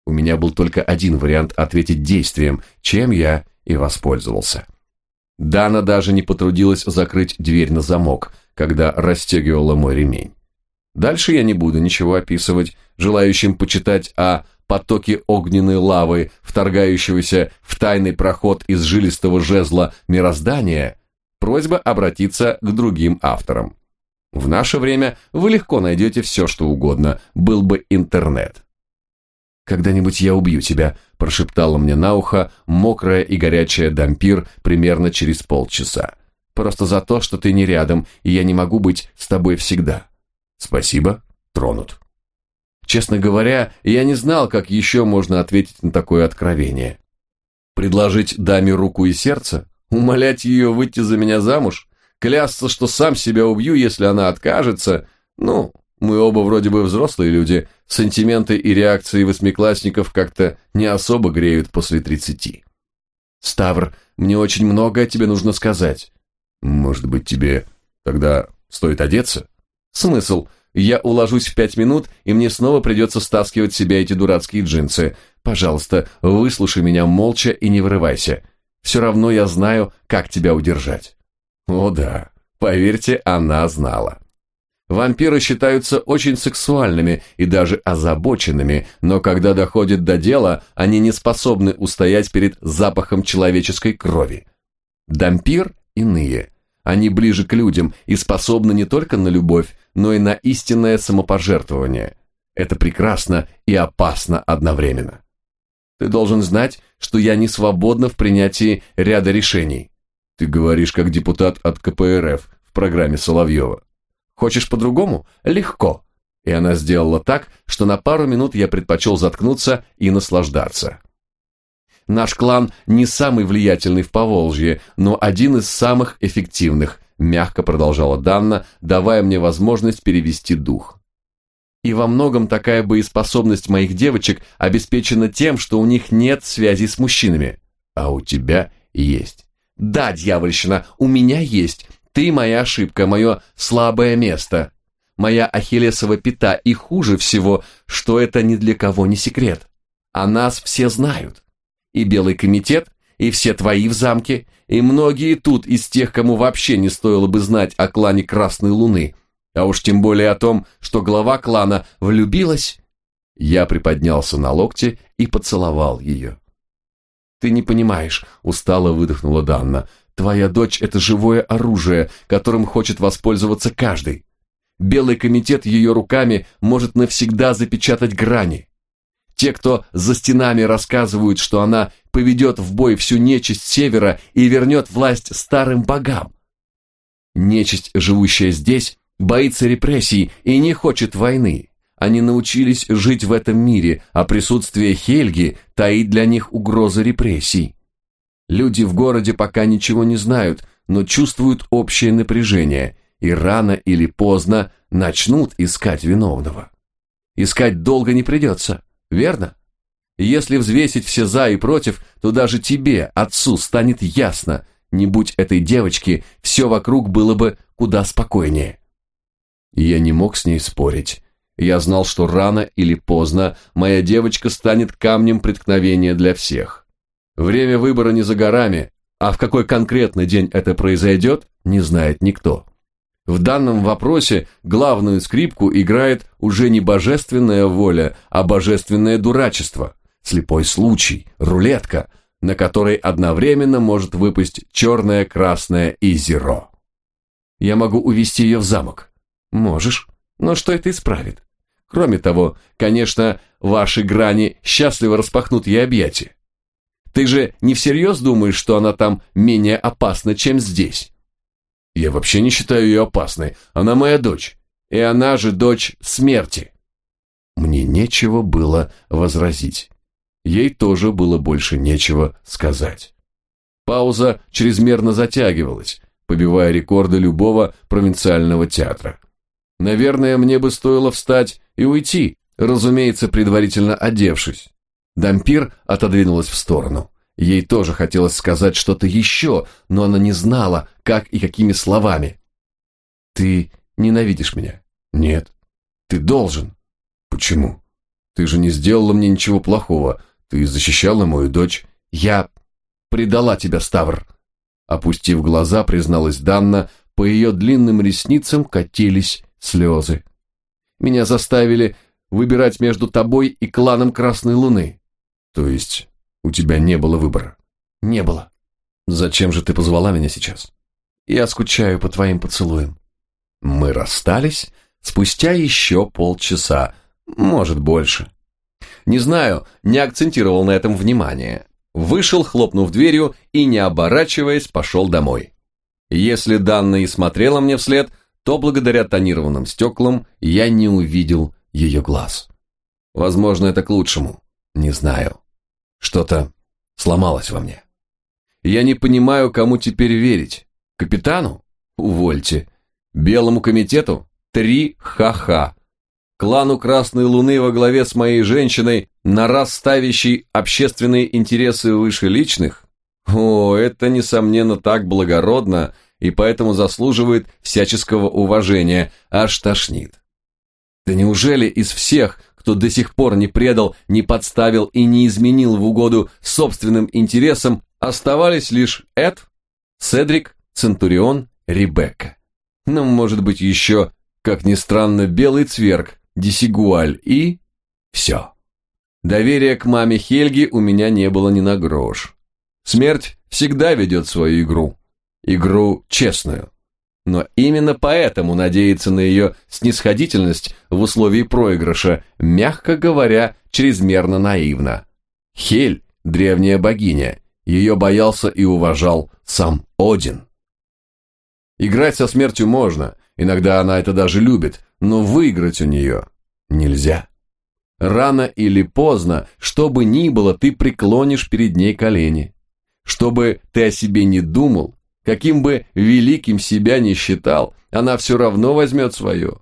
У меня был только один вариант ответить действием, чем я и воспользовался. Дана даже не потрудилась закрыть дверь на замок, когда расстегивала мой ремень. Дальше я не буду ничего описывать, желающим почитать о потоке огненной лавы, вторгающегося в тайный проход из жилистого жезла мироздания, просьба обратиться к другим авторам. В наше время вы легко найдете все, что угодно, был бы интернет. «Когда-нибудь я убью тебя», – прошептала мне на ухо мокрая и горячая Дампир примерно через полчаса. «Просто за то, что ты не рядом, и я не могу быть с тобой всегда». «Спасибо, тронут». Честно говоря, я не знал, как еще можно ответить на такое откровение. Предложить даме руку и сердце? Умолять ее выйти за меня замуж? Клясться, что сам себя убью, если она откажется? Ну, мы оба вроде бы взрослые люди, сантименты и реакции восьмиклассников как-то не особо греют после 30. «Ставр, мне очень многое тебе нужно сказать». «Может быть, тебе тогда стоит одеться?» «Смысл? Я уложусь в 5 минут, и мне снова придется стаскивать с себя эти дурацкие джинсы. Пожалуйста, выслушай меня молча и не вырывайся. Все равно я знаю, как тебя удержать». О да, поверьте, она знала. Вампиры считаются очень сексуальными и даже озабоченными, но когда доходит до дела, они не способны устоять перед запахом человеческой крови. Дампир иные. Они ближе к людям и способны не только на любовь, но и на истинное самопожертвование. Это прекрасно и опасно одновременно. Ты должен знать, что я не свободна в принятии ряда решений. Ты говоришь как депутат от КПРФ в программе Соловьева. Хочешь по-другому? Легко. И она сделала так, что на пару минут я предпочел заткнуться и наслаждаться. Наш клан не самый влиятельный в Поволжье, но один из самых эффективных, мягко продолжала Данна, давая мне возможность перевести дух. И во многом такая боеспособность моих девочек обеспечена тем, что у них нет связи с мужчинами. А у тебя есть. Да, дьявольщина, у меня есть. Ты моя ошибка, мое слабое место. Моя ахиллесова пята, и хуже всего, что это ни для кого не секрет. А нас все знают. И Белый комитет, и все твои в замке, и многие тут из тех, кому вообще не стоило бы знать о клане Красной Луны, а уж тем более о том, что глава клана влюбилась. Я приподнялся на локте и поцеловал ее. «Ты не понимаешь», — устало выдохнула Данна, «твоя дочь — это живое оружие, которым хочет воспользоваться каждый. Белый комитет ее руками может навсегда запечатать грани. Те, кто за стенами рассказывают, что она поведет в бой всю нечисть севера и вернет власть старым богам. Нечисть, живущая здесь, боится репрессий и не хочет войны. Они научились жить в этом мире, а присутствие Хельги таит для них угрозы репрессий. Люди в городе пока ничего не знают, но чувствуют общее напряжение, и рано или поздно начнут искать виновного. Искать долго не придется. Верно? Если взвесить все за и против, то даже тебе, отцу, станет ясно, не будь этой девочки, все вокруг было бы куда спокойнее. Я не мог с ней спорить. Я знал, что рано или поздно моя девочка станет камнем преткновения для всех. Время выбора не за горами, а в какой конкретный день это произойдет, не знает никто. В данном вопросе главную скрипку играет уже не божественная воля, а божественное дурачество, слепой случай, рулетка, на которой одновременно может выпасть черное, красное и зеро. Я могу увести ее в замок. Можешь, но что это исправит? Кроме того, конечно, ваши грани счастливо распахнут ей объятия. Ты же не всерьез думаешь, что она там менее опасна, чем здесь? Я вообще не считаю ее опасной. Она моя дочь. И она же дочь смерти. Мне нечего было возразить. Ей тоже было больше нечего сказать. Пауза чрезмерно затягивалась, побивая рекорды любого провинциального театра. Наверное, мне бы стоило встать и уйти, разумеется, предварительно одевшись. Дампир отодвинулась в сторону. Ей тоже хотелось сказать что-то еще, но она не знала, как и какими словами. «Ты ненавидишь меня?» «Нет». «Ты должен». «Почему?» Ты же не сделала мне ничего плохого. Ты защищала мою дочь. Я предала тебя, Ставр. Опустив глаза, призналась Данна, по ее длинным ресницам катились слезы. Меня заставили выбирать между тобой и кланом Красной Луны. То есть у тебя не было выбора? Не было. Зачем же ты позвала меня сейчас? Я скучаю по твоим поцелуям. Мы расстались спустя еще полчаса, может больше. Не знаю, не акцентировал на этом внимание. Вышел, хлопнув дверью, и, не оборачиваясь, пошел домой. Если Данна и смотрела мне вслед, то благодаря тонированным стеклам я не увидел ее глаз. Возможно, это к лучшему. Не знаю. Что-то сломалось во мне. Я не понимаю, кому теперь верить. Капитану? Увольте. Белому комитету? 3 ха-ха. Клану Красной Луны во главе с моей женщиной, на раз ставящей общественные интересы выше личных? О, это, несомненно, так благородно и поэтому заслуживает всяческого уважения, аж тошнит. Да неужели из всех, кто до сих пор не предал, не подставил и не изменил в угоду собственным интересам, оставались лишь Эд, Седрик, Центурион, Ребекка? Ну, может быть, еще, как ни странно, Белый Цверг, Десигуаль и... все. Доверия к маме Хельги у меня не было ни на грош. Смерть всегда ведет свою игру. Игру честную. Но именно поэтому надеяться на ее снисходительность в условии проигрыша, мягко говоря, чрезмерно наивно. Хель, древняя богиня, ее боялся и уважал сам Один. Играть со смертью можно, иногда она это даже любит, но выиграть у нее нельзя. Рано или поздно, что бы ни было, ты преклонишь перед ней колени. Что бы ты о себе не думал, каким бы великим себя не считал, она все равно возьмет свое.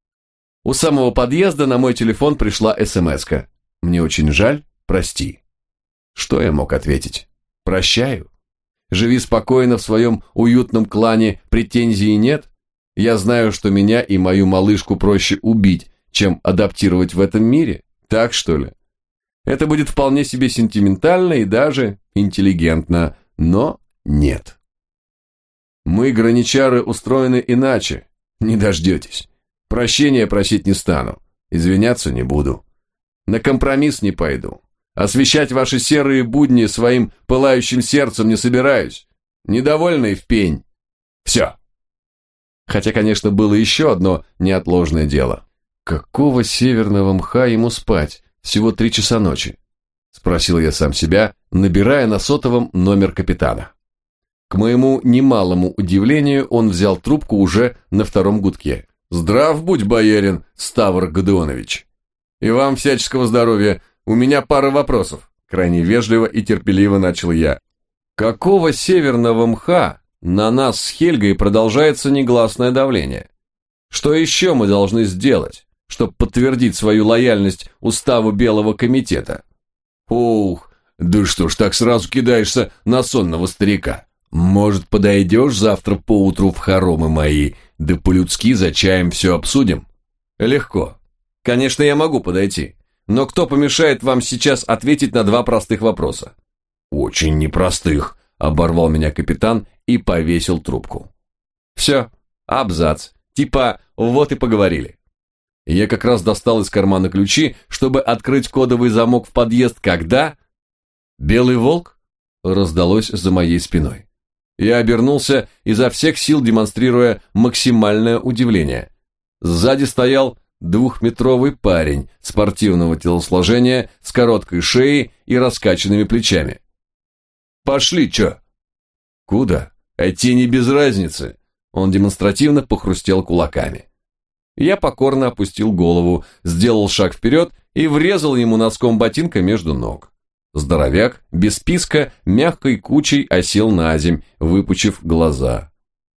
У самого подъезда на мой телефон пришла смс-ка. Мне очень жаль, прости. Что я мог ответить? Прощаю. Живи спокойно в своем уютном клане, претензий нет. Я знаю, что меня и мою малышку проще убить, чем адаптировать в этом мире. Так, что ли? Это будет вполне себе сентиментально и даже интеллигентно, но нет. Мы, граничары, устроены иначе. Не дождетесь. Прощения просить не стану. Извиняться не буду. На компромисс не пойду. Освещать ваши серые будни своим пылающим сердцем не собираюсь. Недовольный в пень. Все. Хотя, конечно, было еще одно неотложное дело. Какого северного мха ему спать? Всего 3 часа ночи. Спросил я сам себя, набирая на сотовом номер капитана. К моему немалому удивлению, он взял трубку уже на 2-м гудке. «Здрав будь, боярин Ставр Годеонович. И вам всяческого здоровья. У меня пара вопросов». Крайне вежливо и терпеливо начал я. «Какого северного мха на нас с Хельгой продолжается негласное давление? Что еще мы должны сделать, чтобы подтвердить свою лояльность уставу Белого комитета?» «Ух, да что ж так сразу кидаешься на сонного старика? Может, подойдешь завтра поутру в хоромы мои, да по-людски за чаем все обсудим?» «Легко. Конечно, я могу подойти. Но кто помешает вам сейчас ответить на 2 простых вопроса?» «Очень непростых», — оборвал меня капитан и повесил трубку. «Все, абзац. Типа, вот и поговорили». Я как раз достал из кармана ключи, чтобы открыть кодовый замок в подъезд, когда... «Белый волк?» раздалось за моей спиной. Я обернулся, изо всех сил демонстрируя максимальное удивление. Сзади стоял 2-метровый парень спортивного телосложения с короткой шеей и раскачанными плечами. «Пошли, чё?» «Куда? А те не без разницы». Он демонстративно похрустел кулаками. Я покорно опустил голову, сделал шаг вперед и врезал ему носком ботинка между ног. Здоровяк, без писка, мягкой кучей осел на земь, выпучив глаза.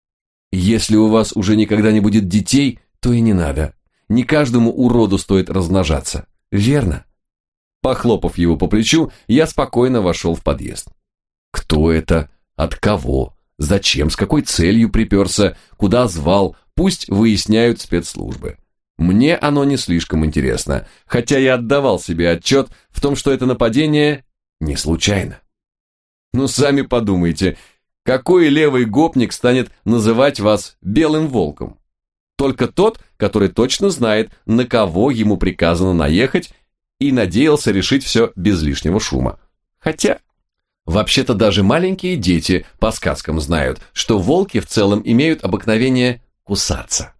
«Если у вас уже никогда не будет детей, то и не надо. Не каждому уроду стоит размножаться. Верно?» Похлопав его по плечу, я спокойно вошел в подъезд. Кто это? От кого? Зачем? С какой целью приперся? Куда звал? Пусть выясняют спецслужбы. Мне оно не слишком интересно, хотя я отдавал себе отчет в том, что это нападение не случайно. Ну, сами подумайте, какой левый гопник станет называть вас белым волком? Только тот, который точно знает, на кого ему приказано наехать, и надеялся решить все без лишнего шума. Хотя, вообще-то даже маленькие дети по сказкам знают, что волки в целом имеют обыкновение кусаться.